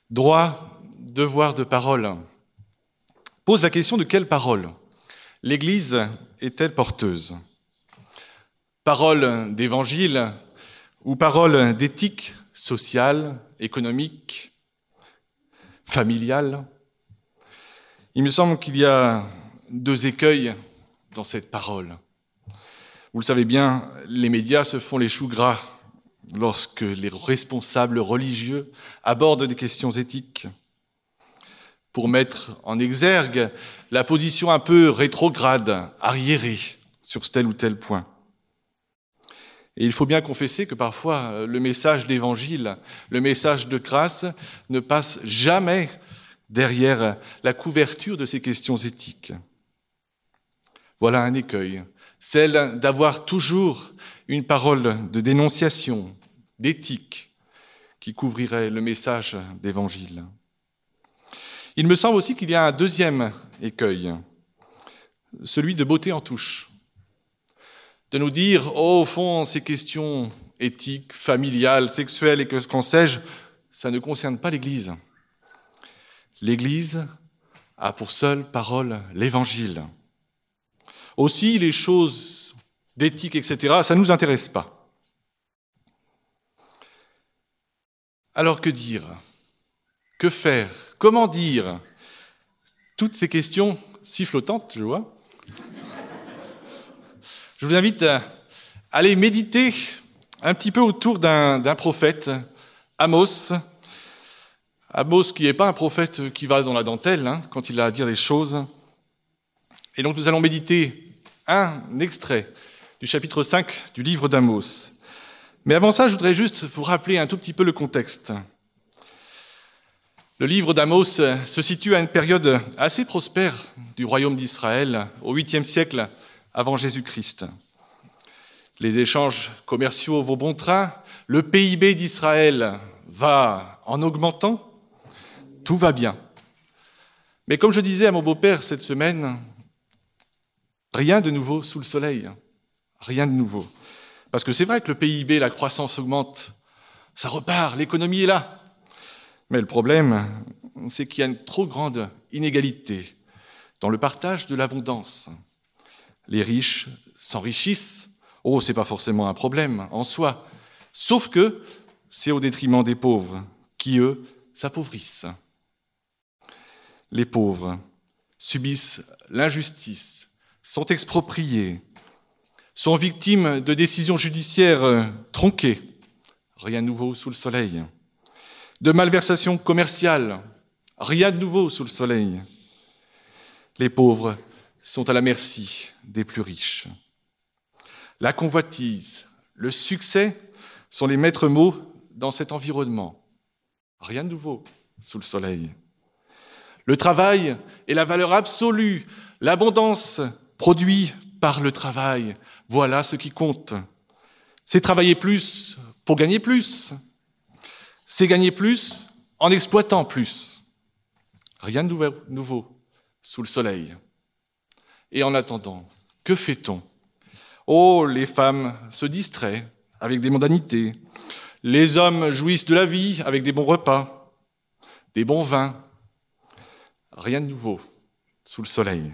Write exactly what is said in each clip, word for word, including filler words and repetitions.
Droit, devoir de parole. Pose la question de quelle parole l'Église est-elle porteuse? Parole d'évangile ou parole d'éthique sociale, économique, familiale? Il me semble qu'il y a deux écueils dans cette parole. Vous le savez bien, les médias se font les choux gras lorsque les responsables religieux abordent des questions éthiques pour mettre en exergue la position un peu rétrograde, arriérée sur tel ou tel point. Et il faut bien confesser que parfois le message d'évangile, le message de grâce ne passe jamais derrière la couverture de ces questions éthiques. Voilà un écueil, celle d'avoir toujours une parole de dénonciation, d'éthique, qui couvrirait le message d'évangile. Il me semble aussi qu'il y a un deuxième écueil, celui de beauté en touche. De nous dire, oh, au fond, ces questions éthiques, familiales, sexuelles et que qu'en sais-je, ça ne concerne pas l'Église. L'Église a pour seule parole l'Évangile. Aussi, les choses d'éthique, et cetera, ça ne nous intéresse pas. Alors que dire? Que faire? Comment dire? Toutes ces questions si flottantes, je vois. Je vous invite à aller méditer un petit peu autour d'un, d'un prophète, Amos. Amos qui n'est pas un prophète qui va dans la dentelle hein, quand il a à dire des choses. Et donc nous allons méditer un extrait du chapitre cinq du livre d'Amos. Mais avant ça, je voudrais juste vous rappeler un tout petit peu le contexte. Le livre d'Amos se situe à une période assez prospère du royaume d'Israël, au huitième siècle avant Jésus-Christ. Les échanges commerciaux vont bon train, le P I B d'Israël va en augmentant, tout va bien. Mais comme je disais à mon beau-père cette semaine, rien de nouveau sous le soleil, rien de nouveau. Parce que c'est vrai que le P I B, la croissance augmente, ça repart, l'économie est là. Mais le problème, c'est qu'il y a une trop grande inégalité dans le partage de l'abondance. Les riches s'enrichissent, oh, c'est pas forcément un problème en soi, sauf que c'est au détriment des pauvres, qui, eux, s'appauvrissent. Les pauvres subissent l'injustice, sont expropriés, sont victimes de décisions judiciaires tronquées, rien de nouveau sous le soleil, de malversations commerciales, rien de nouveau sous le soleil. Les pauvres sont à la merci des plus riches. La convoitise, le succès sont les maîtres mots dans cet environnement. Rien de nouveau sous le soleil. Le travail est la valeur absolue, l'abondance produite par le travail. Voilà ce qui compte. C'est travailler plus pour gagner plus. C'est gagner plus en exploitant plus. Rien de nouveau sous le soleil. Et en attendant, que fait-on? Oh, les femmes se distraient avec des mondanités. Les hommes jouissent de la vie avec des bons repas, des bons vins. Rien de nouveau sous le soleil.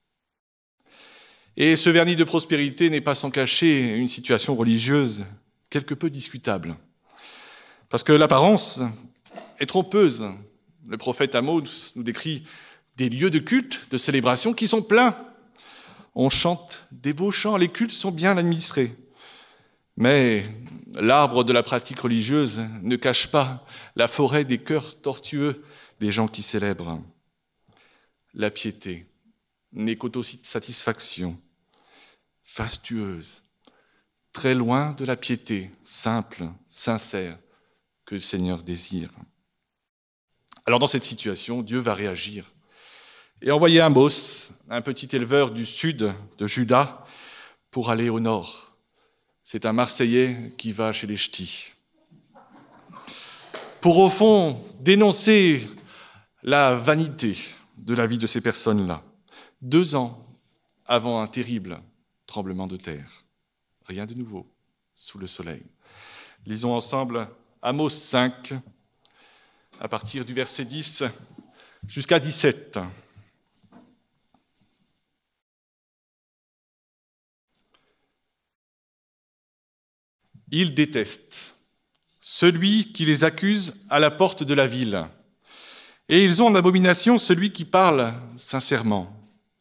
Et ce vernis de prospérité n'est pas sans cacher une situation religieuse quelque peu discutable. Parce que l'apparence est trompeuse. Le prophète Amos nous décrit des lieux de culte, de célébration qui sont pleins. On chante des beaux chants, les cultes sont bien administrés. Mais l'arbre de la pratique religieuse ne cache pas la forêt des cœurs tortueux des gens qui célèbrent. La piété n'est qu'autosatisfaction, fastueuse, très loin de la piété simple, sincère, que le Seigneur désire. Alors dans cette situation, Dieu va réagir et envoyer Amos, un petit éleveur du sud de Juda, pour aller au nord. C'est un Marseillais qui va chez les ch'tis. Pour au fond dénoncer la vanité de la vie de ces personnes-là, deux ans avant un terrible tremblement de terre. Rien de nouveau sous le soleil. Lisons ensemble Amos cinq, à partir du verset dix jusqu'à dix-sept. Ils détestent celui qui les accuse à la porte de la ville, et ils ont en abomination celui qui parle sincèrement.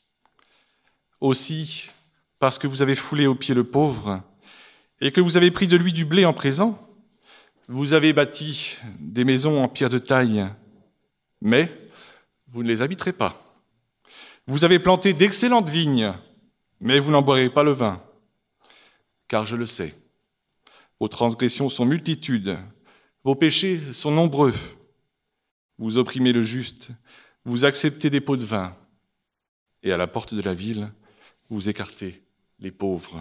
Aussi, parce que vous avez foulé aux pieds le pauvre, et que vous avez pris de lui du blé en présent, vous avez bâti des maisons en pierre de taille, mais vous ne les habiterez pas. Vous avez planté d'excellentes vignes, mais vous n'en boirez pas le vin, car je le sais. Vos transgressions sont multitudes, vos péchés sont nombreux. Vous opprimez le juste, vous acceptez des pots de vin, et à la porte de la ville, vous écartez les pauvres.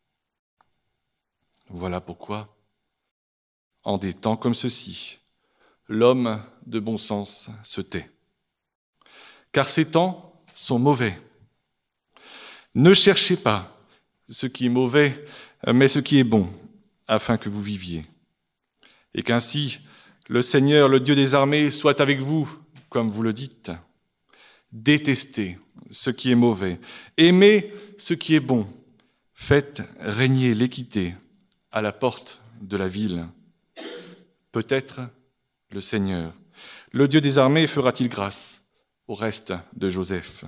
Voilà pourquoi, en des temps comme ceux-ci, l'homme de bon sens se tait. Car ces temps sont mauvais. Ne cherchez pas ce qui est mauvais, mais ce qui est bon, afin que vous viviez. Et qu'ainsi, le Seigneur, le Dieu des armées, soit avec vous, comme vous le dites. Détestez ce qui est mauvais, aimez ce qui est bon, faites régner l'équité à la porte de la ville. Peut-être le Seigneur, le Dieu des armées, fera-t-il grâce au reste de Joseph.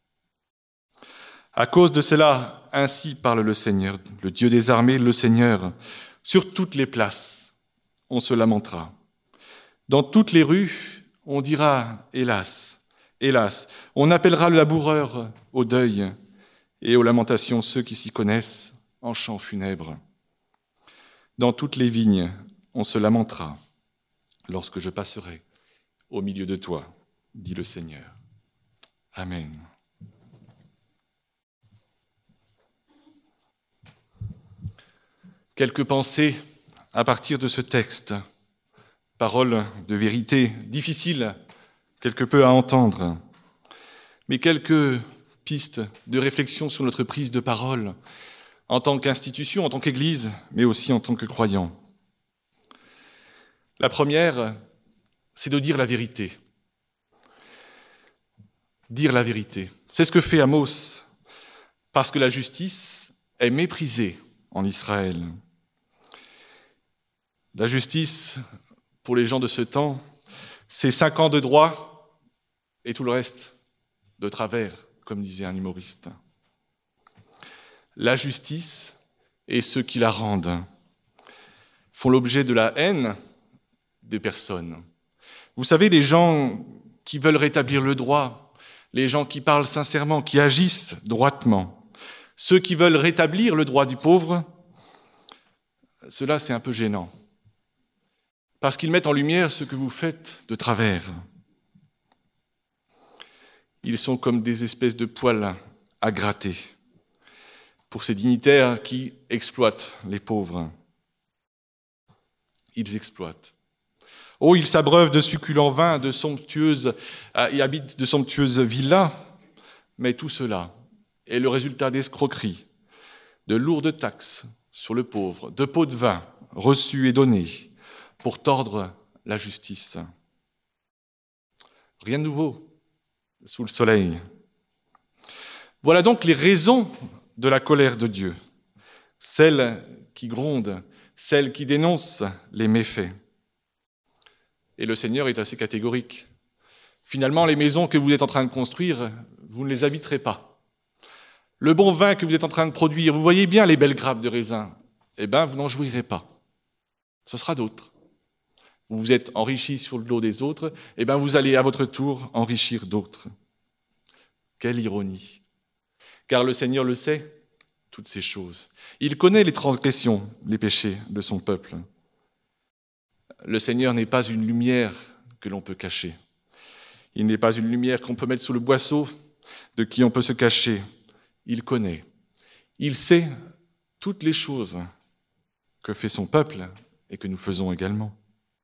À cause de cela, ainsi parle le Seigneur, le Dieu des armées, le Seigneur. Sur toutes les places, on se lamentera. Dans toutes les rues, on dira « hélas, hélas ». On appellera le laboureur au deuil et aux lamentations ceux qui s'y connaissent en chants funèbres. Dans toutes les vignes, on se lamentera lorsque je passerai au milieu de toi, dit le Seigneur. Amen. Quelques pensées à partir de ce texte, paroles de vérité difficiles quelque peu à entendre, mais quelques pistes de réflexion sur notre prise de parole en tant qu'institution, en tant qu'Église, mais aussi en tant que croyants. La première, c'est de dire la vérité. Dire la vérité. C'est ce que fait Amos, parce que la justice est méprisée en Israël. La justice, pour les gens de ce temps, c'est cinq ans de droit et tout le reste de travers, comme disait un humoriste. La justice et ceux qui la rendent font l'objet de la haine des personnes. Vous savez, les gens qui veulent rétablir le droit, les gens qui parlent sincèrement, qui agissent droitement, ceux qui veulent rétablir le droit du pauvre, cela c'est un peu gênant. Parce qu'ils mettent en lumière ce que vous faites de travers. Ils sont comme des espèces de poils à gratter pour ces dignitaires qui exploitent les pauvres. Ils exploitent. Oh, ils s'abreuvent de succulents vins, de somptueuses, et habitent de somptueuses villas, mais tout cela est le résultat d'escroqueries, de lourdes taxes sur le pauvre, de pots de vin reçus et donnés pour tordre la justice. Rien de nouveau sous le soleil. Voilà donc les raisons de la colère de Dieu, celles qui grondent, celles qui dénoncent les méfaits. Et le Seigneur est assez catégorique. Finalement, les maisons que vous êtes en train de construire, vous ne les habiterez pas. Le bon vin que vous êtes en train de produire, vous voyez bien les belles grappes de raisin, eh bien, vous n'en jouirez pas. Ce sera d'autres. Vous vous êtes enrichis sur le dos des autres, eh bien, vous allez à votre tour enrichir d'autres. Quelle ironie! Car le Seigneur le sait, toutes ces choses. Il connaît les transgressions, les péchés de son peuple. Le Seigneur n'est pas une lumière que l'on peut cacher. Il n'est pas une lumière qu'on peut mettre sous le boisseau, de qui on peut se cacher. Il connaît. Il sait toutes les choses que fait son peuple et que nous faisons également.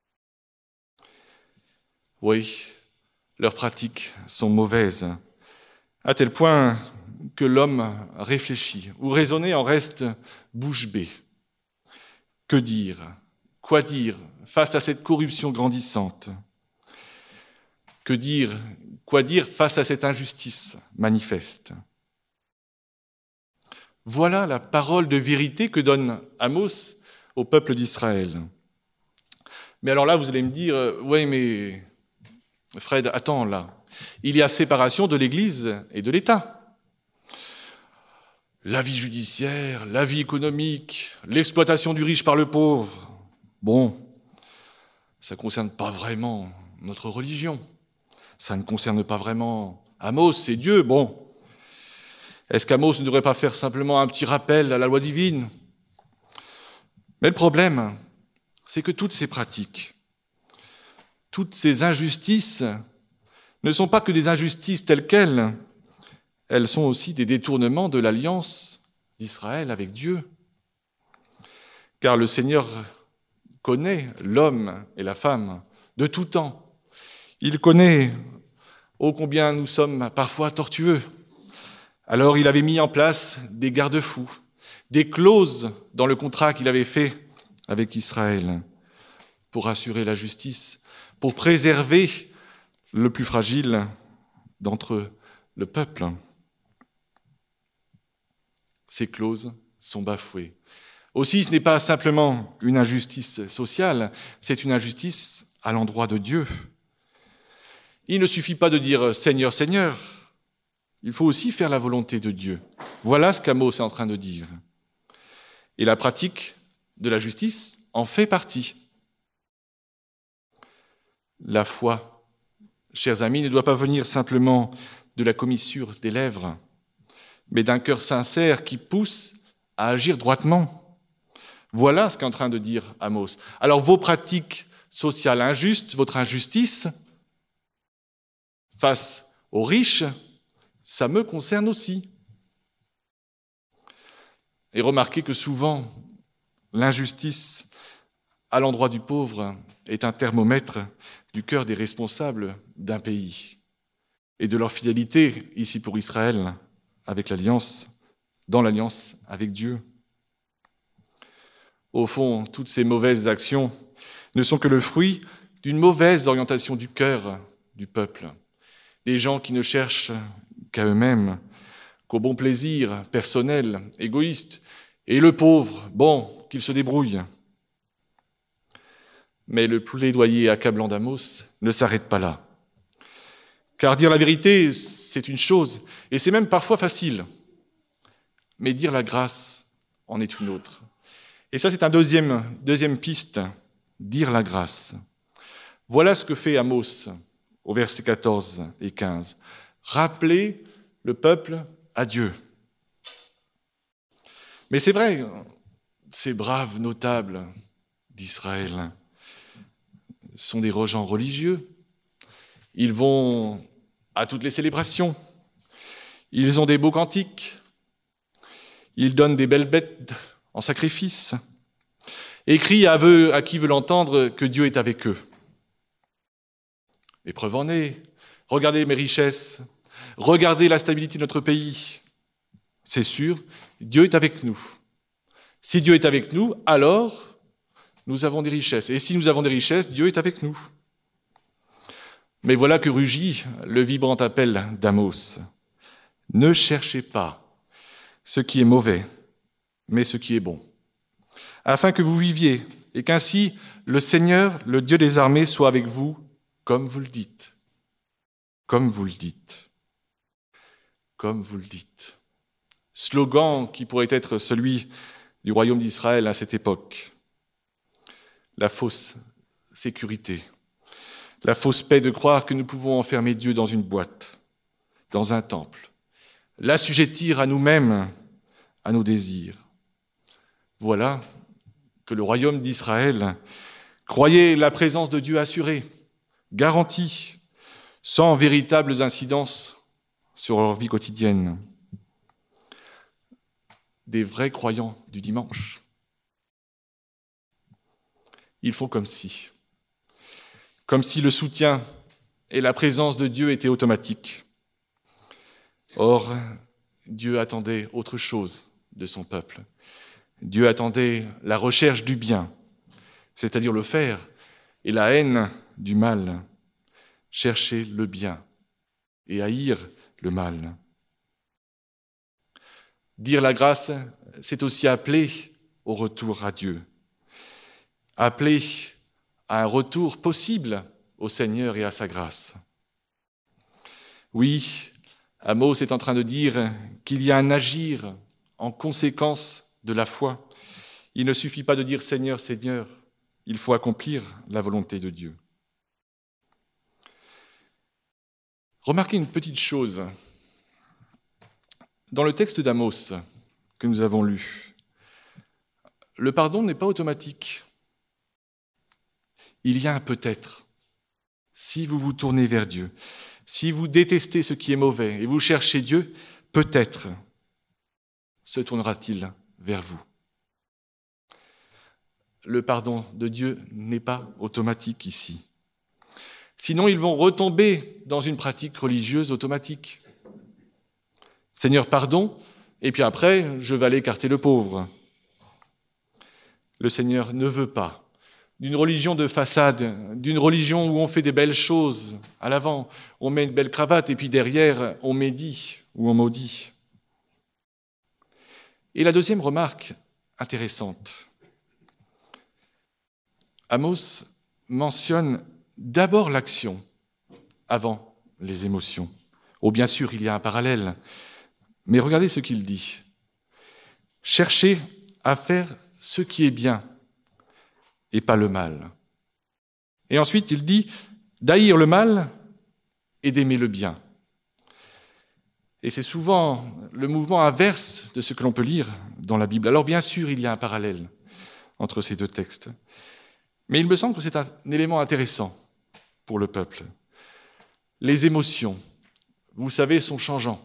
Oui, leurs pratiques sont mauvaises, à tel point que l'homme réfléchit ou raisonner en reste bouche bée. Que dire ? Quoi dire face à cette corruption grandissante ? Que dire, quoi dire face à cette injustice manifeste? Voilà la parole de vérité que donne Amos au peuple d'Israël. Mais alors là, vous allez me dire, euh, ouais, mais Fred, attends là, il y a séparation de l'Église et de l'État. La vie judiciaire, la vie économique, l'exploitation du riche par le pauvre. Bon, ça ne concerne pas vraiment notre religion. Ça ne concerne pas vraiment Amos, c'est Dieu. Bon, est-ce qu'Amos ne devrait pas faire simplement un petit rappel à la loi divine? Mais le problème, c'est que toutes ces pratiques, toutes ces injustices ne sont pas que des injustices telles quelles, elles sont aussi des détournements de l'alliance d'Israël avec Dieu. Car le Seigneur connaît l'homme et la femme de tout temps. Il connaît ô combien nous sommes parfois tortueux. Alors il avait mis en place des garde-fous, des clauses dans le contrat qu'il avait fait avec Israël pour assurer la justice, pour préserver le plus fragile d'entre le peuple. Ces clauses sont bafouées. Aussi, ce n'est pas simplement une injustice sociale, c'est une injustice à l'endroit de Dieu. Il ne suffit pas de dire « Seigneur, Seigneur », il faut aussi faire la volonté de Dieu. Voilà ce qu'Amos est en train de dire. Et la pratique de la justice en fait partie. La foi, chers amis, ne doit pas venir simplement de la commissure des lèvres, mais d'un cœur sincère qui pousse à agir droitement. Voilà ce qu'est en train de dire Amos. Alors vos pratiques sociales injustes, votre injustice face aux riches, ça me concerne aussi. Et remarquez que souvent, l'injustice à l'endroit du pauvre est un thermomètre du cœur des responsables d'un pays et de leur fidélité, ici pour Israël, avec l'alliance, dans l'alliance avec Dieu. Au fond, toutes ces mauvaises actions ne sont que le fruit d'une mauvaise orientation du cœur du peuple. Des gens qui ne cherchent qu'à eux-mêmes, qu'au bon plaisir personnel, égoïste, et le pauvre, bon, qu'il se débrouille. Mais le plaidoyer accablant d'Amos ne s'arrête pas là. Car dire la vérité, c'est une chose, et c'est même parfois facile. Mais dire la grâce en est une autre. Et ça, c'est un deuxième, deuxième piste, dire la grâce. Voilà ce que fait Amos au verset quatorze et quinze. Rappeler le peuple à Dieu. Mais c'est vrai, ces braves notables d'Israël sont des gens religieux. Ils vont à toutes les célébrations. Ils ont des beaux cantiques. Ils donnent des belles bêtes en sacrifice. Et crient à, eux, à qui veut l'entendre que Dieu est avec eux. Et preuve en est, regardez mes richesses, regardez la stabilité de notre pays. C'est sûr, Dieu est avec nous. Si Dieu est avec nous, alors nous avons des richesses. Et si nous avons des richesses, Dieu est avec nous. Mais voilà que rugit le vibrant appel d'Amos. Ne cherchez pas ce qui est mauvais, mais ce qui est bon, afin que vous viviez et qu'ainsi le Seigneur, le Dieu des armées, soit avec vous comme vous le dites. Comme vous le dites. Comme vous le dites. Slogan qui pourrait être celui du royaume d'Israël à cette époque. La fausse sécurité, la fausse paix de croire que nous pouvons enfermer Dieu dans une boîte, dans un temple, l'assujettir à nous-mêmes, à nos désirs. Voilà que le royaume d'Israël croyait la présence de Dieu assurée, garantie, sans véritables incidences sur leur vie quotidienne. Des vrais croyants du dimanche. Ils font comme si. Comme si le soutien et la présence de Dieu étaient automatiques. Or, Dieu attendait autre chose de son peuple. Dieu attendait la recherche du bien, c'est-à-dire le faire, et la haine du mal. chercher le bien et haïr le mal. Dire la grâce, c'est aussi appeler au retour à Dieu, appeler à un retour possible au Seigneur et à sa grâce. Oui, Amos est en train de dire qu'il y a un agir en conséquence de la foi. Il ne suffit pas de dire « Seigneur, Seigneur », il faut accomplir la volonté de Dieu. Remarquez une petite chose. Dans le texte d'Amos que nous avons lu, le pardon n'est pas automatique. Il y a un peut-être. Si vous vous tournez vers Dieu, si vous détestez ce qui est mauvais et vous cherchez Dieu, peut-être se tournera-t-il vers vous. Le pardon de Dieu n'est pas automatique ici. Sinon, ils vont retomber dans une pratique religieuse automatique. Seigneur, pardon, et puis après, je vais aller écarter le pauvre. Le Seigneur ne veut pas d'une religion de façade, d'une religion où on fait des belles choses à l'avant, on met une belle cravate et puis derrière, on médit ou on maudit. Et la deuxième remarque intéressante, Amos mentionne d'abord l'action avant les émotions. Oh, bien sûr, il y a un parallèle, mais regardez ce qu'il dit. Cherchez à faire ce qui est bien et pas le mal. Et ensuite, il dit d'haïr le mal et d'aimer le bien. Et c'est souvent le mouvement inverse de ce que l'on peut lire dans la Bible. Alors bien sûr, il y a un parallèle entre ces deux textes. Mais il me semble que c'est un élément intéressant pour le peuple. Les émotions, vous savez, sont changeantes.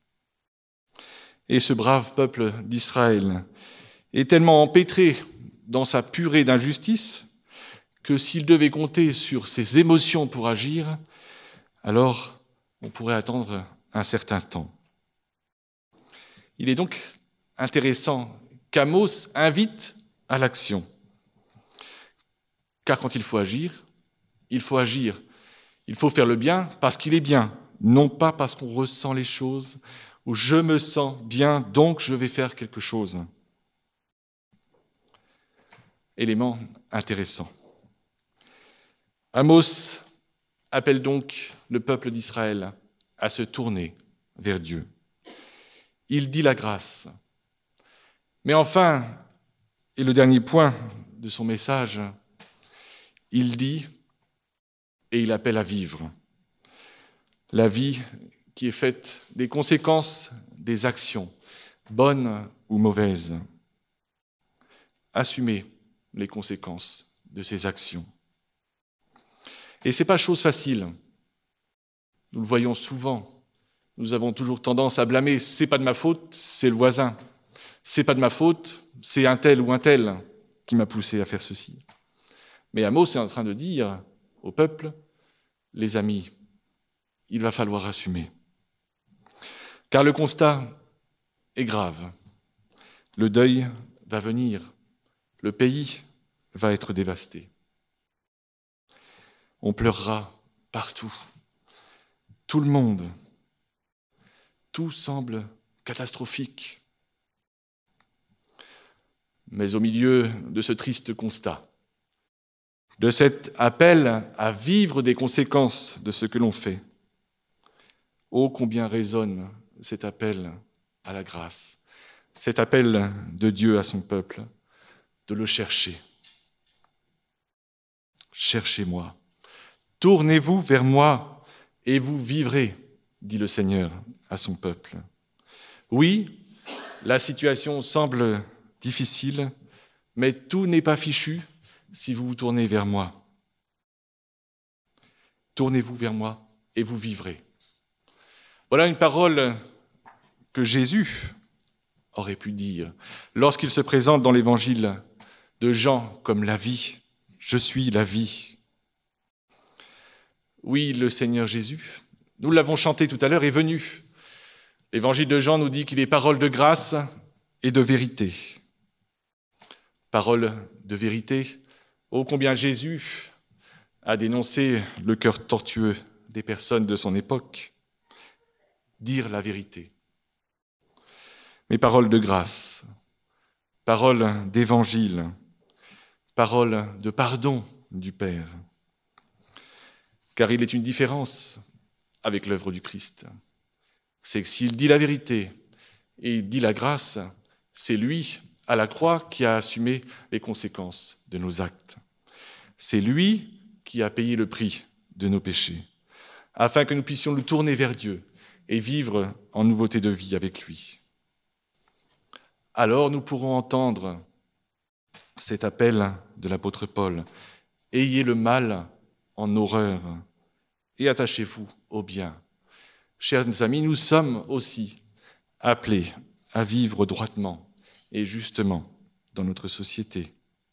Et ce brave peuple d'Israël est tellement empêtré dans sa purée d'injustice que s'il devait compter sur ses émotions pour agir, alors on pourrait attendre un certain temps. Il est donc intéressant qu'Amos invite à l'action. Car quand il faut agir, il faut agir. Il faut faire le bien parce qu'il est bien, non pas parce qu'on ressent les choses, ou je me sens bien, donc je vais faire quelque chose. Élément intéressant. Amos appelle donc le peuple d'Israël à se tourner vers Dieu. Il dit la grâce. Mais enfin, et le dernier point de son message, il dit et il appelle à vivre. La vie qui est faite des conséquences des actions, bonnes ou mauvaises. Assumer les conséquences de ces actions. Et ce n'est pas chose facile. Nous le voyons souvent. Nous avons toujours tendance à blâmer. C'est pas de ma faute, c'est le voisin. C'est pas de ma faute, c'est un tel ou un tel qui m'a poussé à faire ceci. Mais Amos est en train de dire au peuple, les amis, il va falloir assumer. Car le constat est grave. Le deuil va venir. Le pays va être dévasté. On pleurera partout. Tout le monde. Tout semble catastrophique. Mais au milieu de ce triste constat, de cet appel à vivre des conséquences de ce que l'on fait, ô combien résonne cet appel à la grâce, cet appel de Dieu à son peuple, de le chercher. Cherchez-moi, tournez-vous vers moi et vous vivrez, dit le Seigneur à son peuple. Oui, la situation semble difficile, mais tout n'est pas fichu si vous vous tournez vers moi. Tournez-vous vers moi et vous vivrez. Voilà une parole que Jésus aurait pu dire lorsqu'il se présente dans l'évangile de Jean comme la vie. Je suis la vie. Oui, le Seigneur Jésus, nous l'avons chanté tout à l'heure, est venu. L'évangile de Jean nous dit qu'il est parole de grâce et de vérité. Parole de vérité, ô combien Jésus a dénoncé le cœur tortueux des personnes de son époque, dire la vérité. Mais paroles de grâce, paroles d'évangile, paroles de pardon du Père. Car il est une différence avec l'œuvre du Christ. C'est que s'il dit la vérité et dit la grâce, c'est lui, à la croix, qui a assumé les conséquences de nos actes. C'est lui qui a payé le prix de nos péchés, afin que nous puissions nous tourner vers Dieu et vivre en nouveauté de vie avec lui. Alors nous pourrons entendre cet appel de l'apôtre Paul. Ayez le mal en horreur et attachez-vous au bien. Chers amis, nous sommes aussi appelés à vivre droitement et justement dans notre société.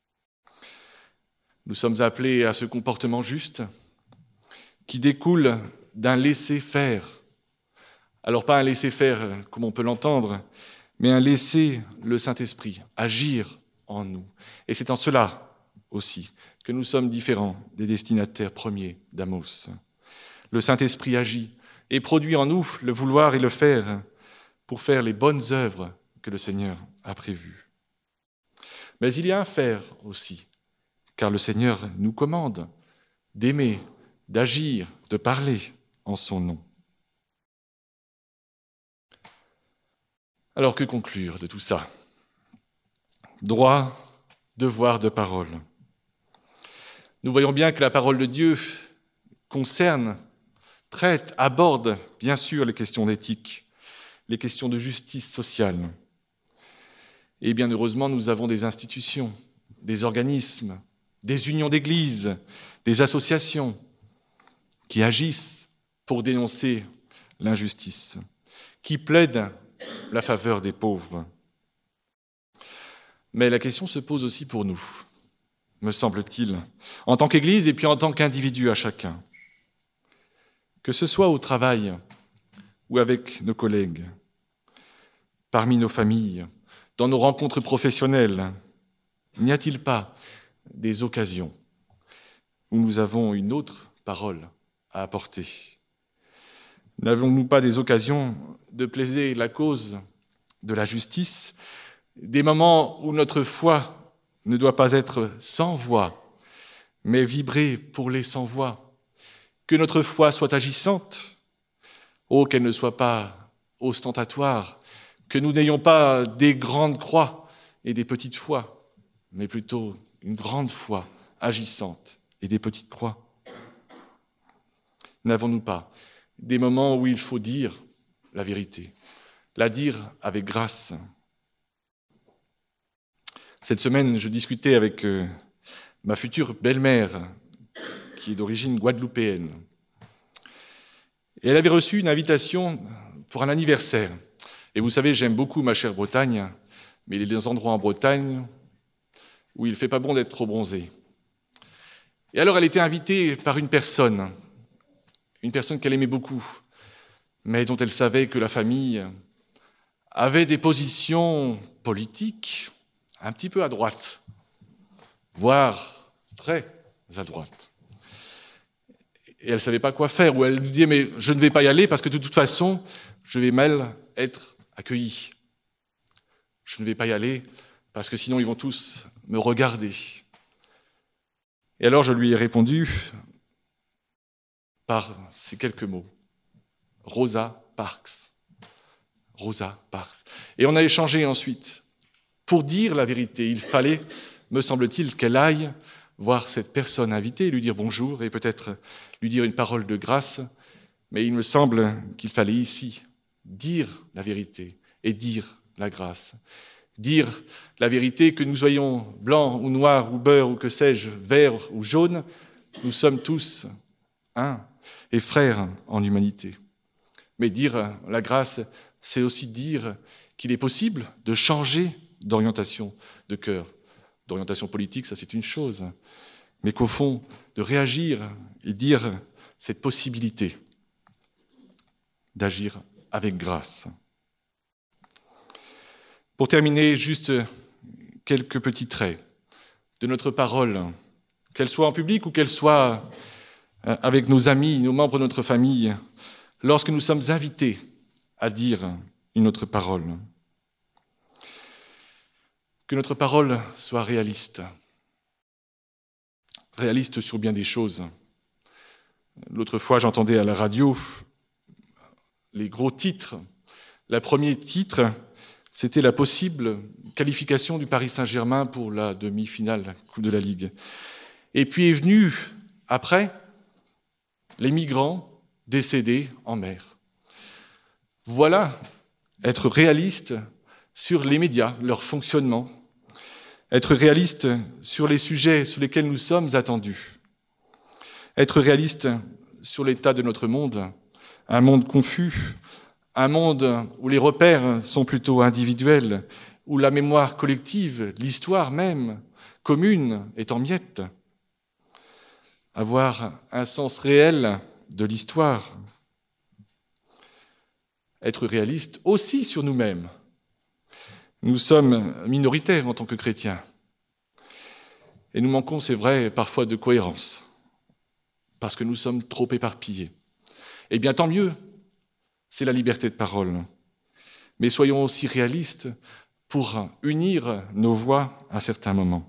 Nous sommes appelés à ce comportement juste qui découle d'un laisser-faire. Alors pas un laisser-faire comme on peut l'entendre, mais un laisser le Saint-Esprit agir en nous. Et c'est en cela aussi que nous sommes différents des destinataires premiers d'Amos. Le Saint-Esprit agit et produit en nous le vouloir et le faire pour faire les bonnes œuvres que le Seigneur a prévues. Mais il y a un faire aussi, car le Seigneur nous commande d'aimer, d'agir, de parler en son nom. Alors que conclure de tout ça ? Droit, devoir de parole. Nous voyons bien que la parole de Dieu concerne, traite, aborde bien sûr les questions d'éthique, les questions de justice sociale. Et bien heureusement, nous avons des institutions, des organismes, des unions d'églises, des associations qui agissent pour dénoncer l'injustice, qui plaident la faveur des pauvres. Mais la question se pose aussi pour nous, me semble-t-il, en tant qu'Église et puis en tant qu'individu à chacun. Que ce soit au travail ou avec nos collègues, parmi nos familles, dans nos rencontres professionnelles, n'y a-t-il pas des occasions où nous avons une autre parole à apporter ? N'avons-nous pas des occasions de plaider la cause de la justice, des moments où notre foi ne doit pas être sans voix, mais vibrer pour les sans voix, que notre foi soit agissante, oh, qu'elle ne soit pas ostentatoire, que nous n'ayons pas des grandes croix et des petites foi, mais plutôt une grande foi agissante et des petites croix. N'avons-nous pas des moments où il faut dire la vérité, la dire avec grâce ? Cette semaine, je discutais avec euh, ma future belle-mère, qui est d'origine guadeloupéenne. Et elle avait reçu une invitation pour un anniversaire. Et vous savez, j'aime beaucoup ma chère Bretagne, mais il y a des endroits en Bretagne où il ne fait pas bon d'être trop bronzé. Et alors, elle était invitée par une personne, une personne qu'elle aimait beaucoup, mais dont elle savait que la famille avait des positions politiques un petit peu à droite, voire très à droite. Et elle ne savait pas quoi faire, ou elle lui disait « mais je ne vais pas y aller parce que de toute façon, je vais mal être accueillie. Je ne vais pas y aller parce que sinon ils vont tous me regarder. » Et alors je lui ai répondu par ces quelques mots. Rosa Parks. Rosa Parks. Et on a échangé ensuite. Pour dire la vérité, il fallait, me semble-t-il, qu'elle aille voir cette personne invitée, lui dire bonjour et peut-être lui dire une parole de grâce. Mais il me semble qu'il fallait ici dire la vérité et dire la grâce. Dire la vérité, que nous soyons blancs ou noirs ou beurre ou que sais-je, vert ou jaune, nous sommes tous un et frères en humanité. Mais dire la grâce, c'est aussi dire qu'il est possible de changer d'orientation de cœur. D'orientation politique, ça c'est une chose, mais qu'au fond, de réagir et dire cette possibilité d'agir avec grâce. Pour terminer, juste quelques petits traits de notre parole, qu'elle soit en public ou qu'elle soit avec nos amis, nos membres de notre famille, lorsque nous sommes invités à dire une autre parole. Que notre parole soit réaliste, réaliste sur bien des choses. L'autre fois, j'entendais à la radio les gros titres. Le premier titre, c'était la possible qualification du Paris Saint-Germain pour la demi-finale Coupe de la Ligue. Et puis est venu, après, les migrants décédés en mer. Voilà être réaliste sur les médias, leur fonctionnement, être réaliste sur les sujets sur lesquels nous sommes attendus, être réaliste sur l'état de notre monde, un monde confus, un monde où les repères sont plutôt individuels, où la mémoire collective, l'histoire même, commune, est en miettes. Avoir un sens réel de l'histoire. Être réaliste aussi sur nous-mêmes. Nous sommes minoritaires en tant que chrétiens. Et nous manquons, c'est vrai, parfois de cohérence, parce que nous sommes trop éparpillés. Eh bien, tant mieux, c'est la liberté de parole. Mais soyons aussi réalistes pour unir nos voix à certains moments.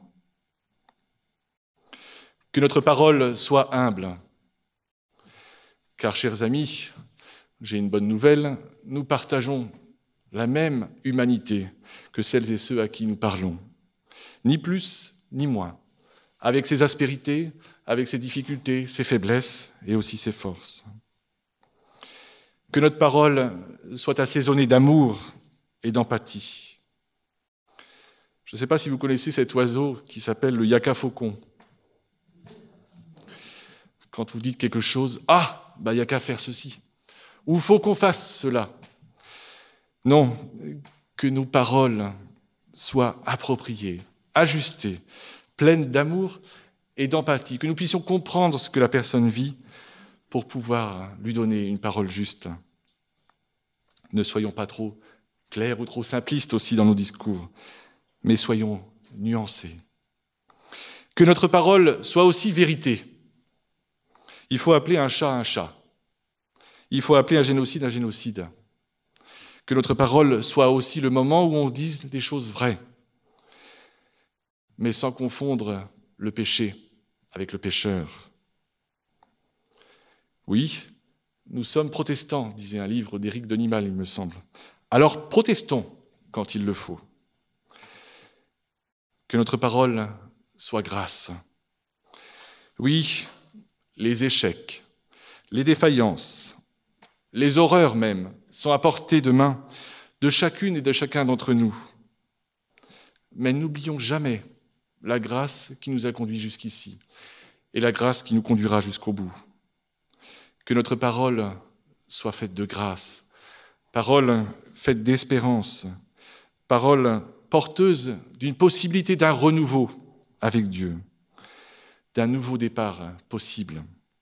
Que notre parole soit humble, car, chers amis, j'ai une bonne nouvelle, nous partageons la même humanité que celles et ceux à qui nous parlons, ni plus ni moins, avec ses aspérités, avec ses difficultés, ses faiblesses et aussi ses forces. Que notre parole soit assaisonnée d'amour et d'empathie. Je ne sais pas si vous connaissez cet oiseau qui s'appelle le yaka faucon. Quand vous dites quelque chose, « Ah, bah, il n'y a qu'à faire ceci » ou « il faut qu'on fasse cela ». Non, que nos paroles soient appropriées, ajustées, pleines d'amour et d'empathie, que nous puissions comprendre ce que la personne vit pour pouvoir lui donner une parole juste. Ne soyons pas trop clairs ou trop simplistes aussi dans nos discours, mais soyons nuancés. Que notre parole soit aussi vérité. Il faut appeler un chat un chat. Il faut appeler un génocide un génocide. Que notre parole soit aussi le moment où on dise des choses vraies, mais sans confondre le péché avec le pécheur. Oui, nous sommes protestants, disait un livre d'Éric Denimal, il me semble. Alors protestons quand il le faut. Que notre parole soit grâce. Oui, les échecs, les défaillances, les horreurs même, sont à portée de main de chacune et de chacun d'entre nous. Mais n'oublions jamais la grâce qui nous a conduits jusqu'ici et la grâce qui nous conduira jusqu'au bout. Que notre parole soit faite de grâce, parole faite d'espérance, parole porteuse d'une possibilité d'un renouveau avec Dieu, d'un nouveau départ possible.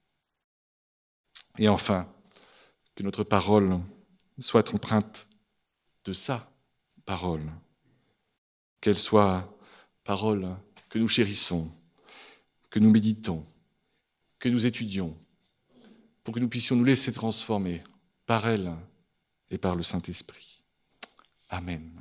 Et enfin, que notre parole soit empreinte de sa parole, qu'elle soit parole que nous chérissons, que nous méditons, que nous étudions, pour que nous puissions nous laisser transformer par elle et par le Saint-Esprit. Amen.